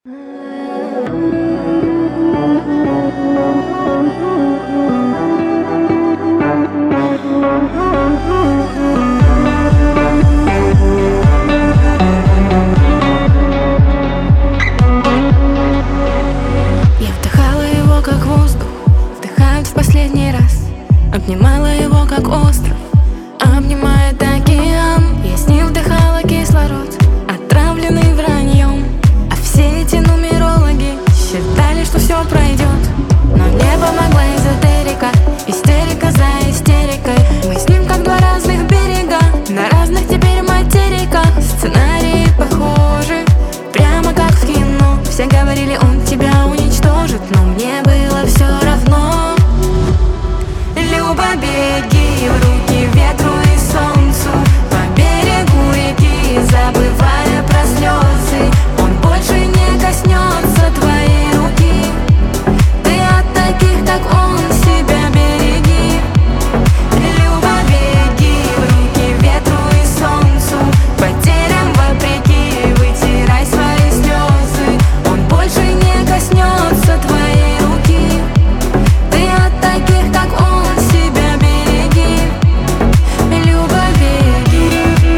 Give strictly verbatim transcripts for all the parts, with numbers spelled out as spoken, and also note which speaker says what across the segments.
Speaker 1: вдыхала его как воздух, вдыхают в последний раз. Обнимала его как остров, обнимает океан. Я с ним вдыхала кислород, отравленный враньем. А все эти нумерологи считали, что все пройдет. Но мне помогла эзотерика, истерика за истерикой. Мы с ним как два разных берега, на разных теперь материках. Сценарии похожи, прямо как в кино. Все говорили, он тебя уничтожит, но мне было все равно. Люба, беги в руки ветру и солнцу, по берегу реки, забывая про слезы. Он больше не коснется твоей руки. Ты от таких, как он, себя береги. Люба, беги в руки ветру и солнцу, потерям вопреки, вытирай свои слезы. Он больше не коснется твоей руки. Ты от таких, как он, себя береги. Люба, беги.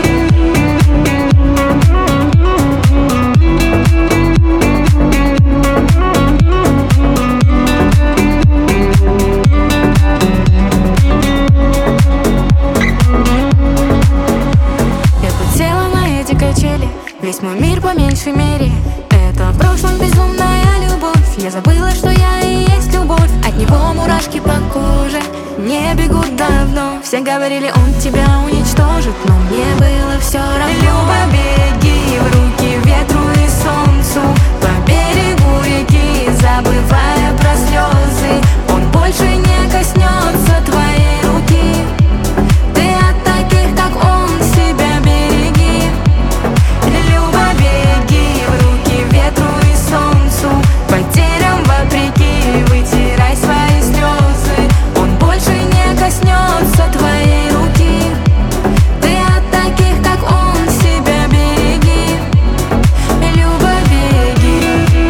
Speaker 1: Я подсела на эти качели, весь мой мир по меньшей мере. Это в прошлом безумная любовь. Я забыла, что я и есть любовь. От него мурашки по коже не бегут давно. Все говорили, он тебя уничтожит, но мне было все равно. Люба, беги в руки ветру и солнцу, по берегу реки, забывая про слезы. Он больше не коснется твоей руки. Ты от таких, как он, себя береги. Люба, беги в руки ветру и солнцу, потерям вопреки, вытирай свои слезы. Он больше не коснется твоей руки. Ты от таких, как он, себя береги. Люба, беги.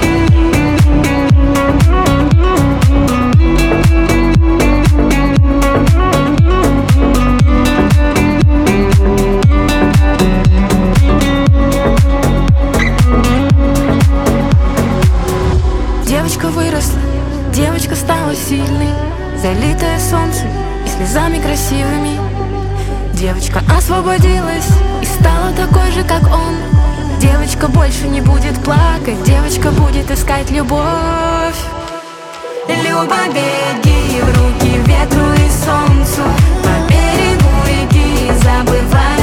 Speaker 1: Девочка выросла, девочка стала сильной, залитая солнцем и слезами красивыми. Девочка освободилась и стала такой же, как он. Девочка больше не будет плакать, девочка будет искать любовь. Люба, беги в руки ветру и солнцу, по берегу реки, забывай